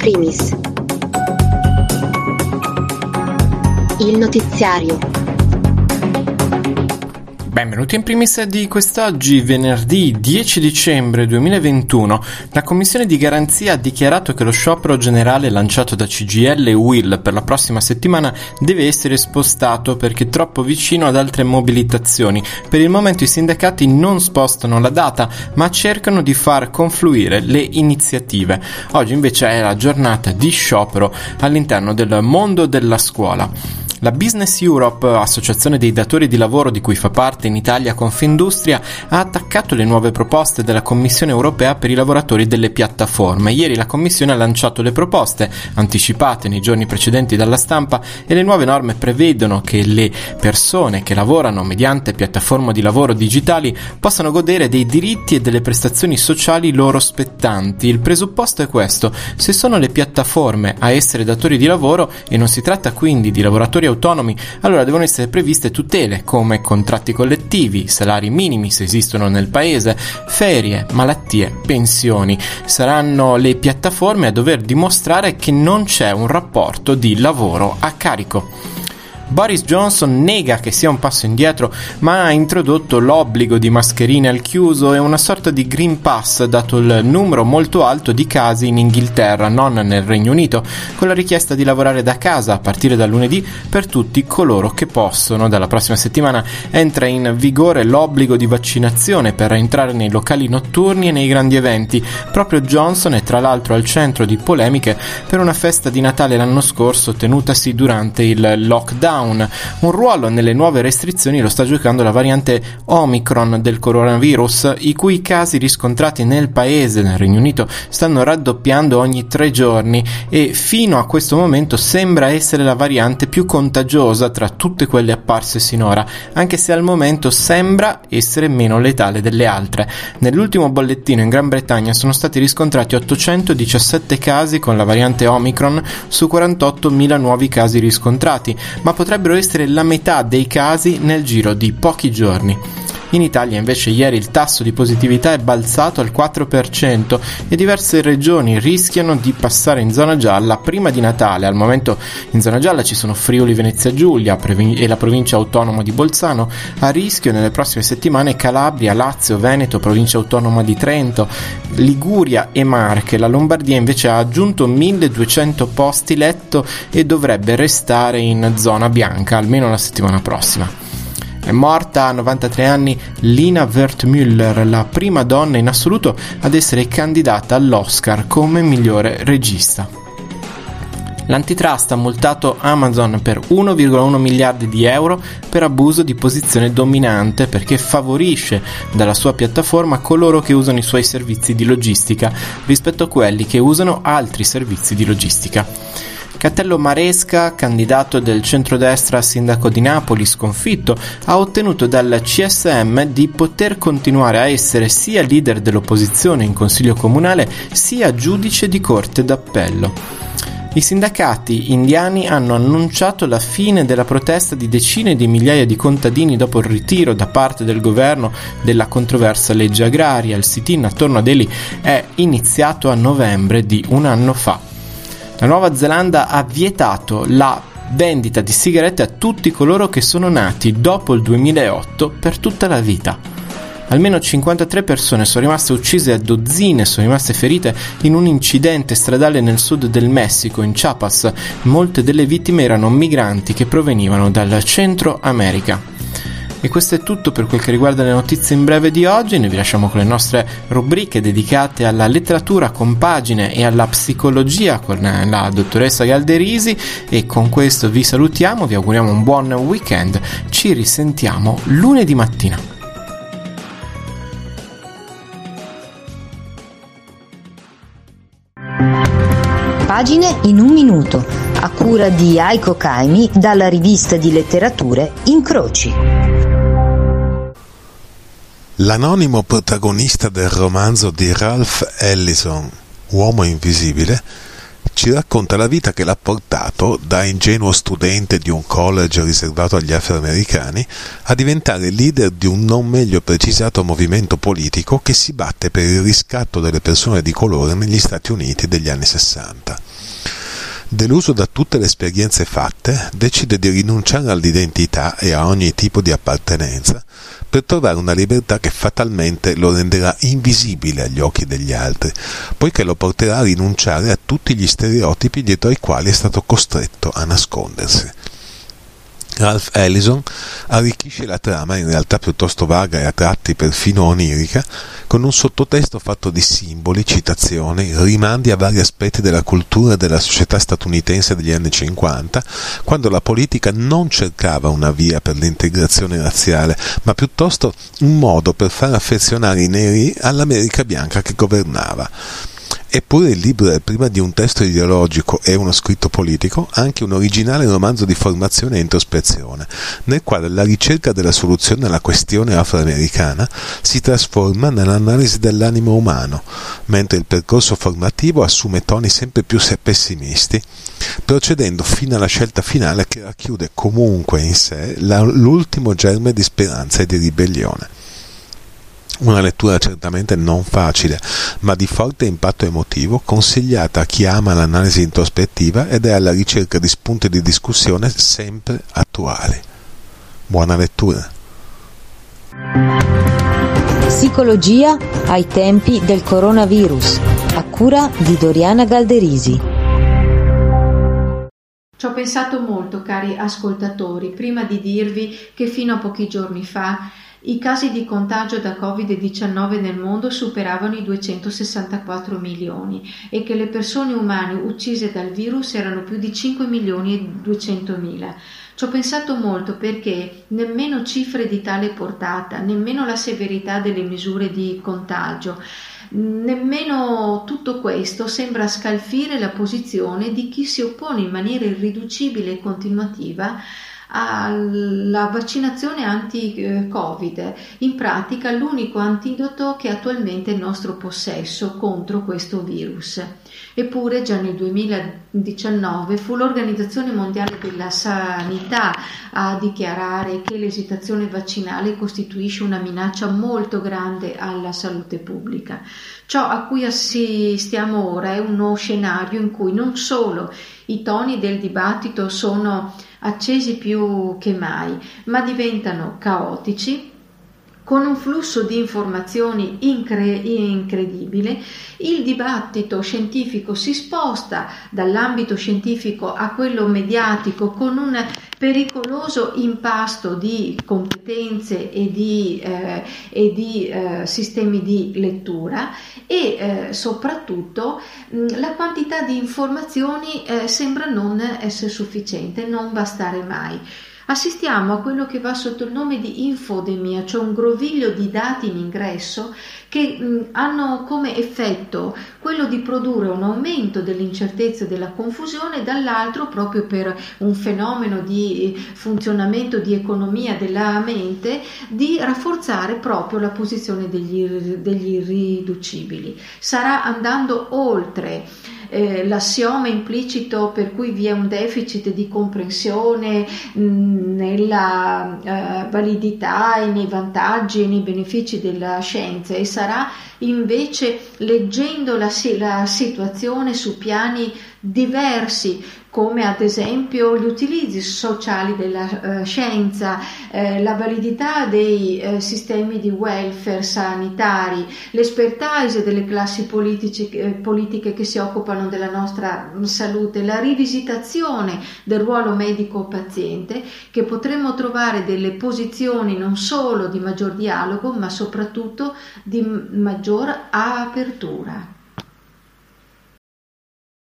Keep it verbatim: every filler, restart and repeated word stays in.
primis. Il notiziario. Benvenuti in primis di quest'oggi, venerdì dieci dicembre duemilaventuno. La Commissione di Garanzia ha dichiarato che lo sciopero generale lanciato da C G I L e U I L per la prossima settimana deve essere spostato perché troppo vicino ad altre mobilitazioni. Per il momento i sindacati non spostano la data, ma cercano di far confluire le iniziative. Oggi invece è la giornata di sciopero all'interno del mondo della scuola. La Business Europe, associazione dei datori di lavoro di cui fa parte in Italia Confindustria, ha attaccato le nuove proposte della Commissione europea per i lavoratori delle piattaforme. Ieri la Commissione ha lanciato le proposte, anticipate nei giorni precedenti dalla stampa, e le nuove norme prevedono che le persone che lavorano mediante piattaforme di lavoro digitali possano godere dei diritti e delle prestazioni sociali loro spettanti. Il presupposto è questo: se sono le piattaforme a essere datori di lavoro e non si tratta quindi di lavoratori autonomi, allora devono essere previste tutele come contratti collettivi, salari minimi se esistono nel paese, ferie, malattie, pensioni. Saranno le piattaforme a dover dimostrare che non c'è un rapporto di lavoro a carico. Boris Johnson nega che sia un passo indietro, ma ha introdotto l'obbligo di mascherine al chiuso e una sorta di Green Pass, dato il numero molto alto di casi in Inghilterra, non nel Regno Unito, con la richiesta di lavorare da casa a partire da lunedì per tutti coloro che possono. Dalla prossima settimana entra in vigore l'obbligo di vaccinazione per entrare nei locali notturni e nei grandi eventi. Proprio Johnson è tra l'altro al centro di polemiche per una festa di Natale l'anno scorso tenutasi durante il lockdown. Un ruolo nelle nuove restrizioni lo sta giocando la variante Omicron del coronavirus, i cui casi riscontrati nel paese, nel Regno Unito, stanno raddoppiando ogni tre giorni e fino a questo momento sembra essere la variante più contagiosa tra tutte quelle apparse sinora, anche se al momento sembra essere meno letale delle altre. Nell'ultimo bollettino in Gran Bretagna sono stati riscontrati ottocentodiciassette casi con la variante Omicron su quarantottomila nuovi casi riscontrati, ma potrebbero essere la metà dei casi nel giro di pochi giorni. In Italia invece ieri il tasso di positività è balzato al quattro per cento e diverse regioni rischiano di passare in zona gialla prima di Natale. Al momento in zona gialla ci sono Friuli Venezia Giulia e la provincia autonoma di Bolzano. A rischio nelle prossime settimane Calabria, Lazio, Veneto, provincia autonoma di Trento, Liguria e Marche. La Lombardia invece ha aggiunto milleduecento posti letto e dovrebbe restare in zona bianca almeno la settimana prossima. È morta a novantatré anni Lina Wertmüller, la prima donna in assoluto ad essere candidata all'Oscar come migliore regista. L'antitrust ha multato Amazon per uno virgola uno miliardi di euro per abuso di posizione dominante, perché favorisce dalla sua piattaforma coloro che usano i suoi servizi di logistica rispetto a quelli che usano altri servizi di logistica. Catello Maresca, candidato del centrodestra a sindaco di Napoli sconfitto, ha ottenuto dal C S M di poter continuare a essere sia leader dell'opposizione in consiglio comunale sia giudice di corte d'appello. I sindacati indiani hanno annunciato la fine della protesta di decine di migliaia di contadini dopo il ritiro da parte del governo della controversa legge agraria. Il sit-in attorno a Delhi è iniziato a novembre di un anno fa. La Nuova Zelanda ha vietato la vendita di sigarette a tutti coloro che sono nati dopo il duemilaotto per tutta la vita. Almeno cinquantatré persone sono rimaste uccise e dozzine sono rimaste ferite in un incidente stradale nel sud del Messico, in Chiapas. Molte delle vittime erano migranti che provenivano dal Centro America. E questo è tutto per quel che riguarda le notizie in breve di oggi. Noi vi lasciamo con le nostre rubriche dedicate alla letteratura con pagine e alla psicologia con la dottoressa Galderisi, e con questo vi salutiamo, vi auguriamo un buon weekend, ci risentiamo lunedì mattina. Pagine in un minuto, a cura di Aiko Kaimi, dalla rivista di letterature Incroci. L'anonimo protagonista del romanzo di Ralph Ellison, Uomo Invisibile, ci racconta la vita che l'ha portato, da ingenuo studente di un college riservato agli afroamericani, a diventare leader di un non meglio precisato movimento politico che si batte per il riscatto delle persone di colore negli Stati Uniti degli anni sessanta. Deluso da tutte le esperienze fatte, decide di rinunciare all'identità e a ogni tipo di appartenenza per trovare una libertà che fatalmente lo renderà invisibile agli occhi degli altri, poiché lo porterà a rinunciare a tutti gli stereotipi dietro ai quali è stato costretto a nascondersi. Ralph Ellison arricchisce la trama, in realtà piuttosto vaga e a tratti perfino onirica, con un sottotesto fatto di simboli, citazioni, rimandi a vari aspetti della cultura e della società statunitense degli anni cinquanta, quando la politica non cercava una via per l'integrazione razziale, ma piuttosto un modo per far affezionare i neri all'America bianca che governava. Eppure il libro è, prima di un testo ideologico e uno scritto politico, anche un originale romanzo di formazione e introspezione, nel quale la ricerca della soluzione alla questione afroamericana si trasforma nell'analisi dell'animo umano, mentre il percorso formativo assume toni sempre più pessimisti, procedendo fino alla scelta finale che racchiude comunque in sé la, l'ultimo germe di speranza e di ribellione. Una lettura certamente non facile, ma di forte impatto emotivo, consigliata a chi ama l'analisi introspettiva ed è alla ricerca di spunti di discussione sempre attuali. Buona lettura. Psicologia ai tempi del coronavirus, a cura di Doriana Galderisi. Ci ho pensato molto, cari ascoltatori, prima di dirvi che fino a pochi giorni fa i casi di contagio da covid diciannove nel mondo superavano i duecentosessantaquattro milioni e che le persone umane uccise dal virus erano più di cinque milioni e duecentomila. Ci ho pensato molto perché nemmeno cifre di tale portata, nemmeno la severità delle misure di contagio, nemmeno tutto questo sembra scalfire la posizione di chi si oppone in maniera irriducibile e continuativa alla vaccinazione anti-Covid, in pratica l'unico antidoto che attualmente è in nostro possesso contro questo virus. Eppure già nel duemiladiciannove fu l'Organizzazione Mondiale della Sanità a dichiarare che l'esitazione vaccinale costituisce una minaccia molto grande alla salute pubblica. Ciò a cui assistiamo ora è uno scenario in cui non solo i toni del dibattito sono accesi più che mai, ma diventano caotici, con un flusso di informazioni incre- incredibile. Il dibattito scientifico si sposta dall'ambito scientifico a quello mediatico con un pericoloso impasto di competenze e di, eh, e di eh, sistemi di lettura e eh, soprattutto mh, la quantità di informazioni eh, sembra non essere sufficiente, non bastare mai. Assistiamo a quello che va sotto il nome di infodemia, cioè un groviglio di dati in ingresso che mh, hanno come effetto quello di produrre un aumento dell'incertezza e della confusione, e dall'altro, proprio per un fenomeno di funzionamento di economia della mente, di rafforzare proprio la posizione degli, degli irriducibili. Sarà andando oltre Eh, l'assioma implicito per cui vi è un deficit di comprensione mh, nella eh, validità e nei vantaggi e nei benefici della scienza, e sarà invece leggendo la, la situazione su piani diversi, come ad esempio gli utilizzi sociali della eh, scienza, eh, la validità dei eh, sistemi di welfare sanitari, l'expertise delle classi politici, eh, politiche che si occupano della nostra salute, la rivisitazione del ruolo medico-paziente, che potremmo trovare delle posizioni non solo di maggior dialogo, ma soprattutto di maggior apertura.